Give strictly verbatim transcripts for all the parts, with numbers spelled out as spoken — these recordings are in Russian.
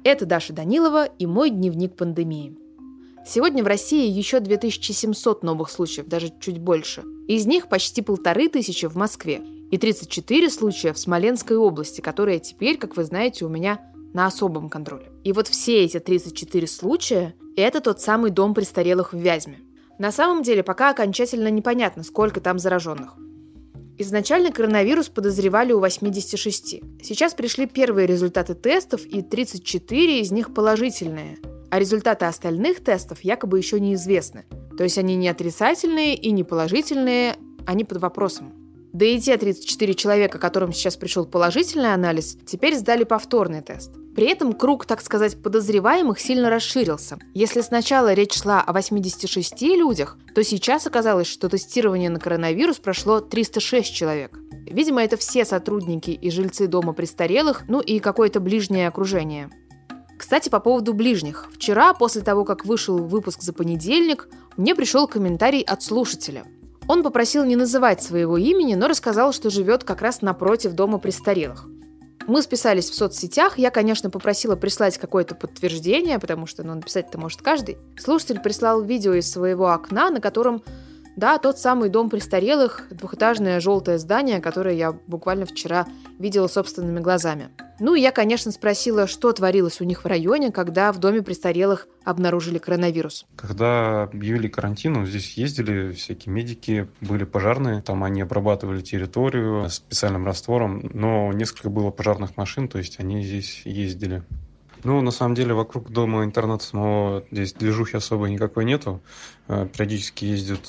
Это Даша Данилова и мой дневник пандемии. Сегодня в России еще две тысячи семьсот новых случаев, даже чуть больше. Из них почти полторы тысячи в Москве и тридцать четыре случая в Смоленской области, которая теперь, как вы знаете, у меня на особом контроле. И вот все эти тридцать четыре случая – это тот самый дом престарелых в Вязьме. На самом деле пока окончательно непонятно, сколько там зараженных. Изначально коронавирус подозревали у восемьдесят шесть. Сейчас пришли первые результаты тестов, и тридцать четыре из них положительные. А результаты остальных тестов якобы еще неизвестны. То есть они не отрицательные и не положительные, они под вопросом. Да и те тридцать четыре человека, которым сейчас пришел положительный анализ, теперь сдали повторный тест. При этом круг, так сказать, подозреваемых сильно расширился. Если сначала речь шла о восьмидесяти шести людях, то сейчас оказалось, что тестирование на коронавирус прошло триста шесть человек. Видимо, это все сотрудники и жильцы дома престарелых, ну и какое-то ближнее окружение. Кстати, по поводу ближних. Вчера, после того, как вышел выпуск за понедельник, мне пришел комментарий от слушателя. Он попросил не называть своего имени, но рассказал, что живет как раз напротив дома престарелых. Мы списались в соцсетях, я, конечно, попросила прислать какое-то подтверждение, потому что, ну, написать-то может каждый. Слушатель прислал видео из своего окна, на котором, да, тот самый дом престарелых, двухэтажное желтое здание, которое я буквально вчера видела собственными глазами. Ну и я, конечно, спросила, что творилось у них в районе, когда в доме престарелых обнаружили коронавирус. Когда объявили карантин, здесь ездили всякие медики, были пожарные, там они обрабатывали территорию специальным раствором, но несколько было пожарных машин, то есть они здесь ездили. Ну, на самом деле, вокруг дома интерната самого здесь движухи особо никакой нету. Периодически ездят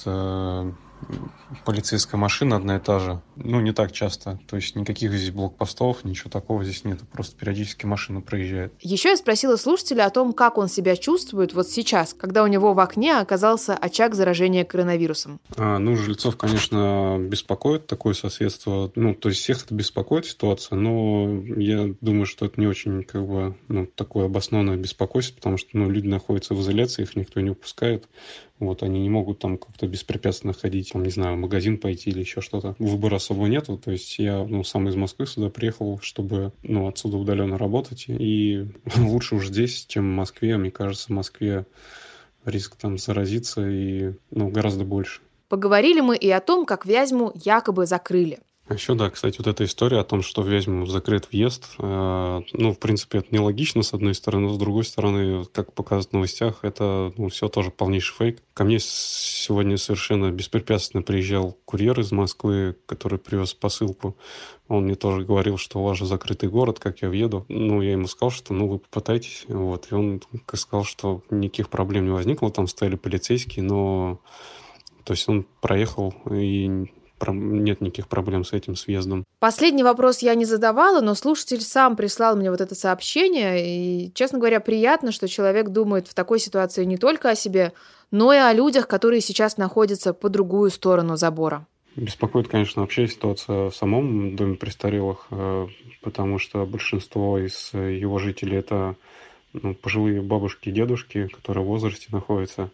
полицейская машина одна и та же. Ну, не так часто. То есть никаких здесь блокпостов, ничего такого здесь нет. Просто периодически машина проезжает. Еще я спросила слушателя о том, как он себя чувствует вот сейчас, когда у него в окне оказался очаг заражения коронавирусом. А, ну, жильцов, конечно, беспокоит такое соседство. Ну, то есть всех это беспокоит ситуация, но я думаю, что это не очень, как бы, ну, такое обоснованное беспокойство, потому что, ну, люди находятся в изоляции, их никто не упускает. Вот, они не могут там как-то беспрепятственно ходить, там, не знаю, в магазин пойти или еще что-то. Выбора особо нету, то есть я, ну, сам из Москвы сюда приехал, чтобы, ну, отсюда удаленно работать, и лучше уж здесь, чем в Москве. Мне кажется, в Москве риск там заразиться и, ну, гораздо больше. Поговорили мы и о том, как Вязьму якобы закрыли. А еще, да, кстати, вот эта история о том, что в Вязьму закрыт въезд, э, ну, в принципе, это нелогично, с одной стороны, но с другой стороны, как показывают в новостях, это, ну, все тоже полнейший фейк. Ко мне сегодня совершенно беспрепятственно приезжал курьер из Москвы, который привез посылку. Он мне тоже говорил, что у вас же закрытый город, как я въеду. Ну, я ему сказал, что, ну, вы попытайтесь. Вот. И он сказал, что никаких проблем не возникло, там стояли полицейские, но... То есть он проехал и... Нет никаких проблем с этим, с въездом. Последний вопрос я не задавала, но слушатель сам прислал мне вот это сообщение. И, честно говоря, приятно, что человек думает в такой ситуации не только о себе, но и о людях, которые сейчас находятся по другую сторону забора. Беспокоит, конечно, вообще ситуация в самом доме престарелых, потому что большинство из его жителей – это, ну, пожилые бабушки и дедушки, которые в возрасте находятся.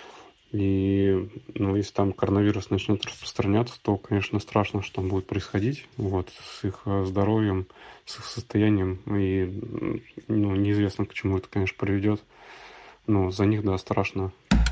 И, ну, если там коронавирус начнет распространяться, то, конечно, страшно, что там будет происходить, вот, с их здоровьем, с их состоянием. И, ну, неизвестно, к чему это, конечно, приведет. Но за них, да, страшно.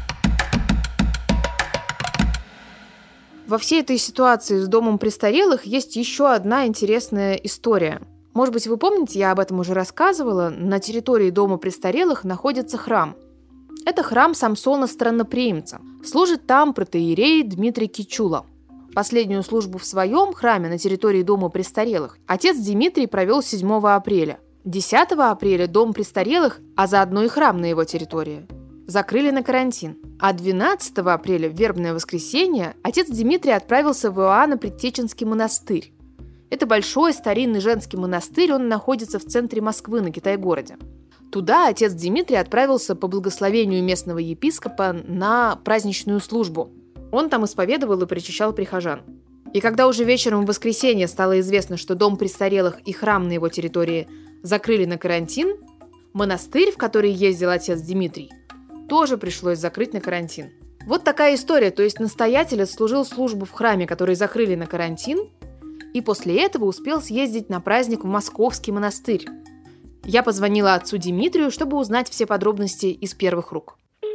Во всей этой ситуации с домом престарелых есть еще одна интересная история. Может быть, вы помните, я об этом уже рассказывала, на территории дома престарелых находится храм. Это храм Самсона Странноприимца. Служит там протоиерей Дмитрий Кичула. Последнюю службу в своем храме на территории дома престарелых отец Дмитрий провел седьмого апреля. десятого апреля дом престарелых, а заодно и храм на его территории, закрыли на карантин. А двенадцатого апреля, в вербное воскресенье, отец Дмитрий отправился в Иоанно-Предтеченский монастырь. Это большой старинный женский монастырь, он находится в центре Москвы, на Китай-городе. Туда отец Дмитрий отправился по благословению местного епископа на праздничную службу. Он там исповедовал и причащал прихожан. И когда уже вечером в воскресенье стало известно, что дом престарелых и храм на его территории закрыли на карантин, монастырь, в который ездил отец Дмитрий, тоже пришлось закрыть на карантин. Вот такая история, то есть настоятель отслужил службу в храме, который закрыли на карантин, и после этого успел съездить на праздник в Московский монастырь. Я позвонила отцу Дмитрию, чтобы узнать все подробности из первых рук.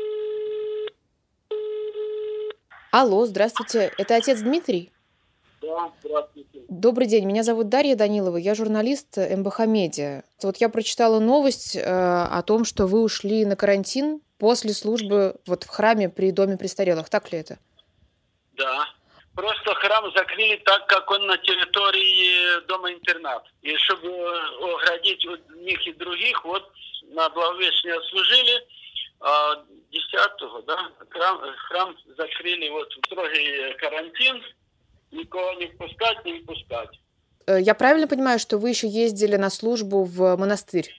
Алло, здравствуйте. Это отец Дмитрий? Да, здравствуйте. Добрый день, меня зовут Дарья Данилова, я журналист эм бэ ха Медиа. Вот я прочитала новость э, о том, что вы ушли на карантин после службы вот в храме при Доме престарелых. Так ли это? Да. Просто храм закрыли так, как он на территории дома-интернат. И чтобы оградить от них и других, вот на Благовещение служили, а десятого, да, храм, храм закрыли вот в строгий карантин, никого не впускать, не впускать. Я правильно понимаю, что вы еще ездили на службу в монастырь?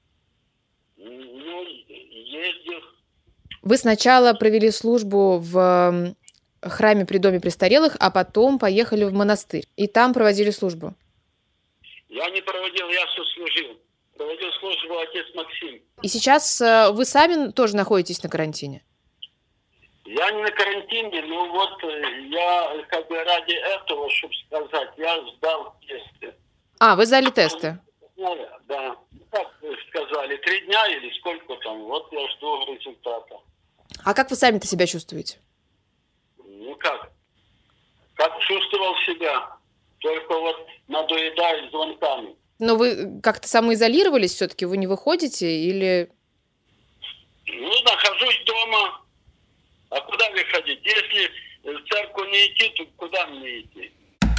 Ну, ездил. Вы сначала провели службу в храме при Доме престарелых, а потом поехали в монастырь. И там проводили службу. Я не проводил, я сослужил. Проводил службу отец Максим. И сейчас э, вы сами тоже находитесь на карантине? Я не на карантине, но вот я как бы ради этого, чтобы сказать, я сдал тесты. А, вы сдали тесты? Да. Как вы сказали, три дня или сколько там, вот я жду результата. А как вы сами-то себя чувствуете? Ну как? Как чувствовал себя, только вот надоедаю звонками. Но вы как-то самоизолировались все-таки? Вы не выходите или... Ну, нахожусь дома. А куда выходить? Если в церковь не идти, то куда мне идти?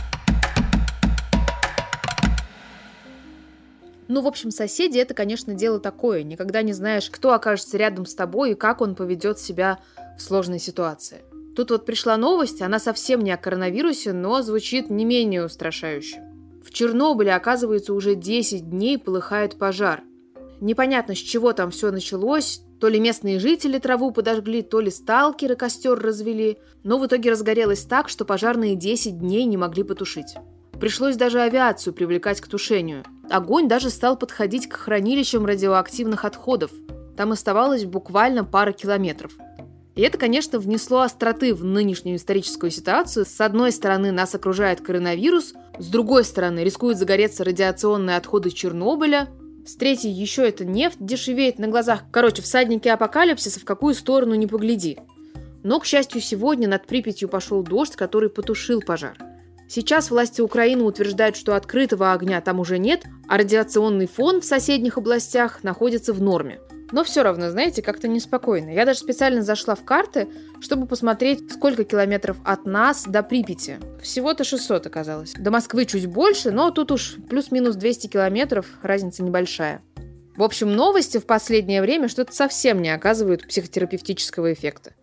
Ну, в общем, соседи — это, конечно, дело такое. Никогда не знаешь, кто окажется рядом с тобой и как он поведет себя в сложной ситуации. Тут вот пришла новость, она совсем не о коронавирусе, но звучит не менее устрашающе. В Чернобыле, оказывается, уже десять дней полыхает пожар. Непонятно, с чего там все началось. То ли местные жители траву подожгли, то ли сталкеры костер развели. Но в итоге разгорелось так, что пожарные десять дней не могли потушить. Пришлось даже авиацию привлекать к тушению. Огонь даже стал подходить к хранилищам радиоактивных отходов. Там оставалось буквально пара километров. И это, конечно, внесло остроты в нынешнюю историческую ситуацию. С одной стороны, нас окружает коронавирус, с другой стороны, рискуют загореться радиационные отходы Чернобыля, с третьей еще эта нефть дешевеет на глазах. Короче, всадники апокалипсиса в какую сторону не погляди. Но, к счастью, сегодня над Припятью пошел дождь, который потушил пожар. Сейчас власти Украины утверждают, что открытого огня там уже нет, а радиационный фон в соседних областях находится в норме. Но все равно, знаете, как-то неспокойно. Я даже специально зашла в карты, чтобы посмотреть, сколько километров от нас до Припяти. Всего-то шестьсот оказалось. До Москвы чуть больше, но тут уж плюс-минус двести километров, разница небольшая. В общем, новости в последнее время что-то совсем не оказывают психотерапевтического эффекта.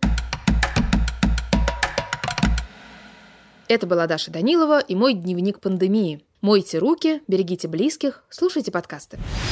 Это была Даша Данилова и мой дневник пандемии. Мойте руки, берегите близких, слушайте подкасты.